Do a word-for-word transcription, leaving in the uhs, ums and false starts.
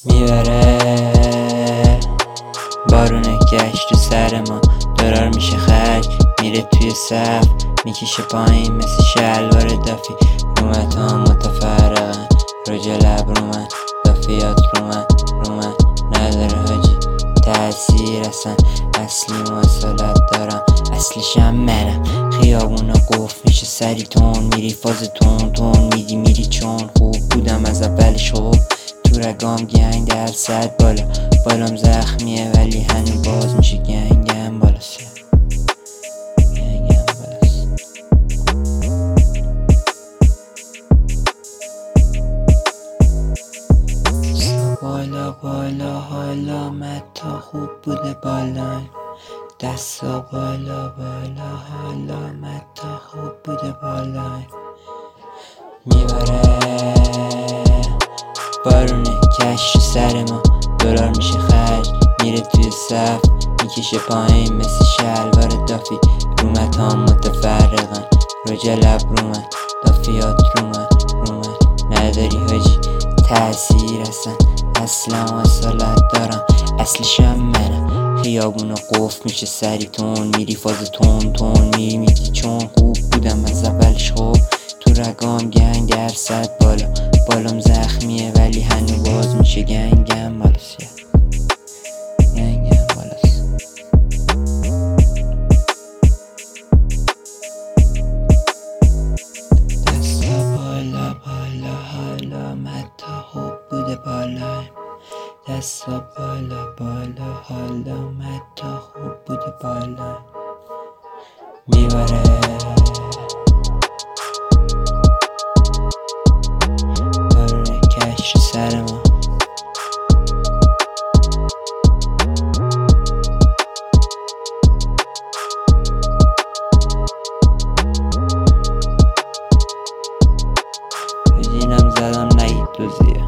میبره بارونه گشت تو سر ما، دلار میشه خرج میره توی صف، میکشه پایین مثل شلوار دافی. رومت ها متفرقن رج لب رو من، دافیات رو من رو من نداره حاجی تأثیر اصلا. اصلی مواصلت دارم اصلشم منم، خیابون قفل میشه سری تون، میری فاز تون تون میدی میری چون خوب بودم از اولش. خوب تو رگام گنگ درصد بالا، بالام زخمیه ولی هنو باز میشه گنگم بالاست، گنگم بالاست. بالا بالا حالا متا خوب بوده بالایم، دستا بالا بالا حالا متا خوب بوده بالایم. میبره بارونه کش سر ما، دلار میشه خرج میره توی صف، میکشه پایین مثل شلوار دافی. رومت ها متفرقن رج لب رو من، دافیات رو من رو من نداری حاجی تأثیر اصلا. اصلا مواصلت دارم اصلشم منم، خیابون قفل میشه سری تون، میری فاز تون تون میری میگی چون خوب بودم از اولش. خوب تو رگام گنگ درصد بالا، بالام زخمیه ولی هنو باز میشه گنگم بالاست، گنگم بالاست. دستا بالا بالا حالا متا خوب بوده بالایم، دستا بالا بالا حالا متا خوب بوده بالایم. میبره بارونه کش سر ما، بدینم زدم نگید دوزیه.